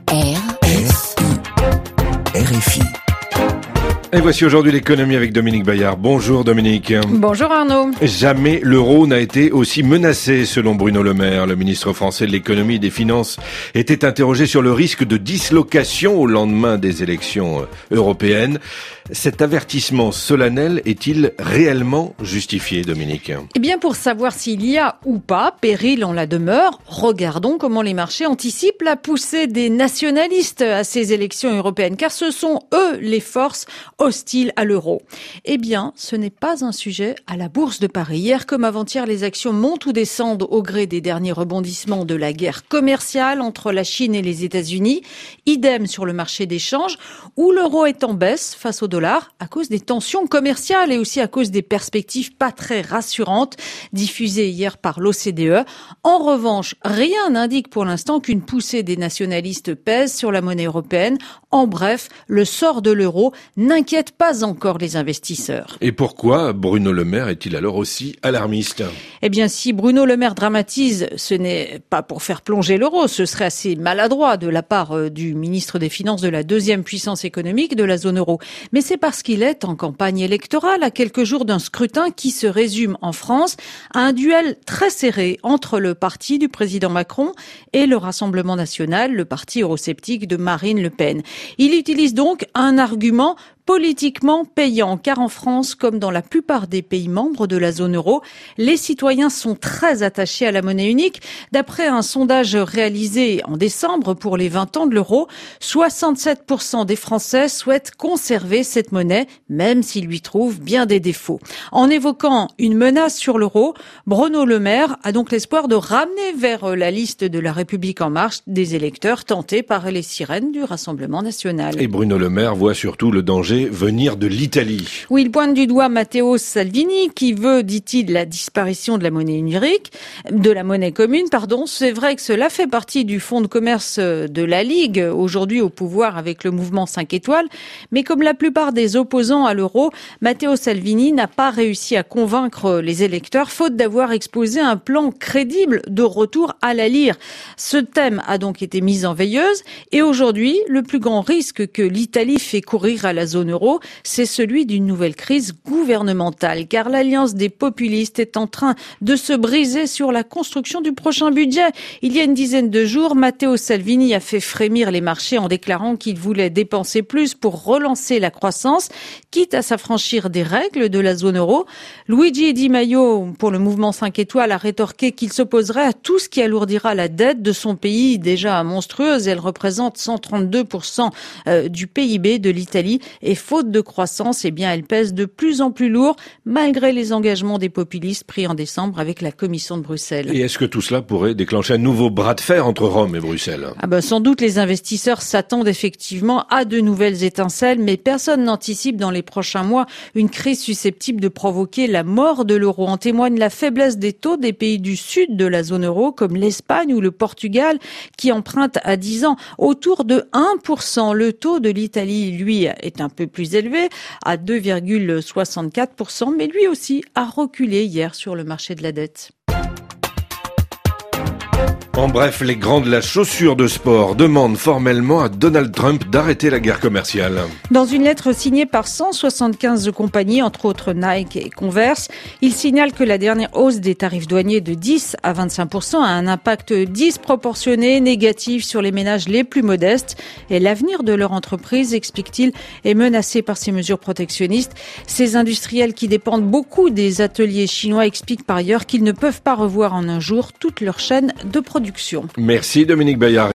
RFI. Et voici aujourd'hui l'économie avec Dominique Bayard. Bonjour Dominique. Bonjour Arnaud. Jamais l'euro n'a été aussi menacé selon Bruno Le Maire. Le ministre français de l'économie et des finances était interrogé sur le risque de dislocation au lendemain des élections européennes. Cet avertissement solennel est-il réellement justifié, Dominique ? Eh bien, pour savoir s'il y a ou pas péril en la demeure, regardons comment les marchés anticipent la poussée des nationalistes à ces élections européennes, car ce sont eux les forces hostiles à l'euro. Eh bien, ce n'est pas un sujet à la Bourse de Paris. Hier comme avant-hier, les actions montent ou descendent au gré des derniers rebondissements de la guerre commerciale entre la Chine et les États-Unis. Idem sur le marché des changes, où l'euro est en baisse face au dollar à cause des tensions commerciales et aussi à cause des perspectives pas très rassurantes diffusées hier par l'OCDE. En revanche, rien n'indique pour l'instant qu'une poussée des nationalistes pèse sur la monnaie européenne. En bref, le sort de l'euro n'inquiète pas encore les investisseurs. Et pourquoi Bruno Le Maire est-il alors aussi alarmiste ? Eh bien, si Bruno Le Maire dramatise, ce n'est pas pour faire plonger l'euro, ce serait assez maladroit de la part du ministre des Finances de la deuxième puissance économique de la zone euro. Mais c'est parce qu'il est en campagne électorale à quelques jours d'un scrutin qui se résume en France à un duel très serré entre le parti du président Macron et le Rassemblement national, le parti eurosceptique de Marine Le Pen. Il utilise donc un argument politiquement payant, car en France, comme dans la plupart des pays membres de la zone euro, les citoyens sont très attachés à la monnaie unique. D'après un sondage réalisé en décembre pour les 20 ans de l'euro, 67% des Français souhaitent conserver cette monnaie, même s'ils lui trouvent bien des défauts. En évoquant une menace sur l'euro, Bruno Le Maire a donc l'espoir de ramener vers la liste de la République en marche des électeurs tentés par les sirènes du Rassemblement national. Et Bruno Le Maire voit surtout le danger venir de l'Italie. Oui, il pointe du doigt Matteo Salvini qui veut, dit-il, la disparition de la monnaie numérique, de la monnaie commune, pardon. C'est vrai que cela fait partie du fonds de commerce de la Ligue, aujourd'hui au pouvoir avec le mouvement 5 étoiles. Mais comme la plupart des opposants à l'euro, Matteo Salvini n'a pas réussi à convaincre les électeurs, faute d'avoir exposé un plan crédible de retour à la lire. Ce thème a donc été mis en veilleuse et aujourd'hui, le plus grand risque que l'Italie fait courir à la zone euro, c'est celui d'une nouvelle crise gouvernementale, car l'alliance des populistes est en train de se briser sur la construction du prochain budget. Il y a une dizaine de jours, Matteo Salvini a fait frémir les marchés en déclarant qu'il voulait dépenser plus pour relancer la croissance, quitte à s'affranchir des règles de la zone euro. Luigi Di Maio, pour le mouvement 5 étoiles, a rétorqué qu'il s'opposerait à tout ce qui alourdira la dette de son pays, déjà monstrueuse. Elle représente 132% du PIB de l'Italie. Et faute de croissance, eh bien, elle pèse de plus en plus lourd, malgré les engagements des populistes pris en décembre avec la Commission de Bruxelles. Et est-ce que tout cela pourrait déclencher un nouveau bras de fer entre Rome et Bruxelles ? Sans doute les investisseurs s'attendent effectivement à de nouvelles étincelles, mais personne n'anticipe dans les prochains mois une crise susceptible de provoquer la mort de l'euro. En témoigne la faiblesse des taux des pays du sud de la zone euro, comme l'Espagne ou le Portugal, qui empruntent à 10 ans autour de 1%. Le taux de l'Italie, lui, est un peu plus élevé, à 2,64%, mais lui aussi a reculé hier sur le marché de la dette. En bref, les grands de la chaussure de sport demandent formellement à Donald Trump d'arrêter la guerre commerciale. Dans une lettre signée par 175 compagnies, entre autres Nike et Converse, il signale que la dernière hausse des tarifs douaniers de 10 à 25% a un impact disproportionné, négatif sur les ménages les plus modestes. Et l'avenir de leur entreprise, explique-t-il, est menacé par ces mesures protectionnistes. Ces industriels qui dépendent beaucoup des ateliers chinois expliquent par ailleurs qu'ils ne peuvent pas revoir en un jour toute leur chaîne de production. Merci Dominique Bayard.